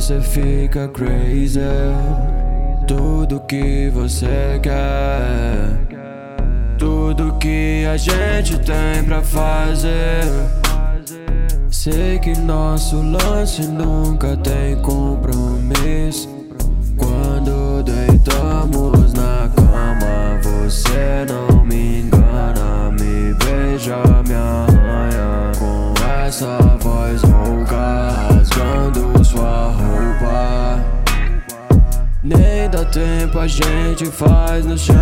você fica crazy. Tudo que você quer, tudo que a gente tem pra fazer. Sei que nosso lance nunca tem compromisso. Quando deitamos na cama, você não me engana, me beija, me arranha com essa voz rouca, rasgando sua roupa. Nem dá tempo, a gente faz no chão.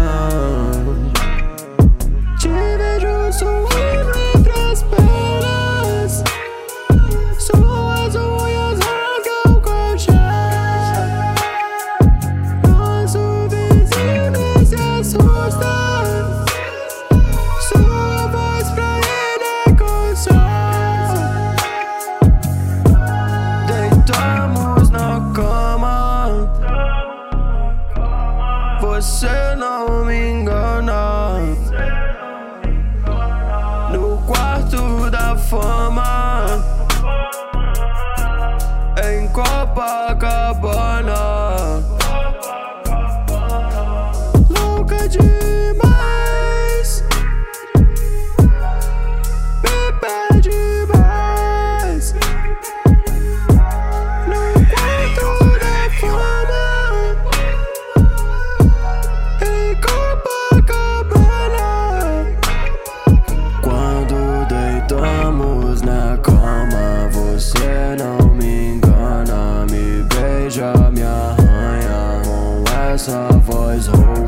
Te vejo suando entre as pernas, suas unhas rasgam o colchão. Nosso vizinho nem se assusta, sua voz pra ele é consolo. Deitamos na cama, você não me engana. No quarto da fama, em Copacabana. Louca demais, bebê demais. No quarto da fama, em Copacabana. Quando deitamos na cama, você não me engana, me beija, me arranha com essa voz rouca.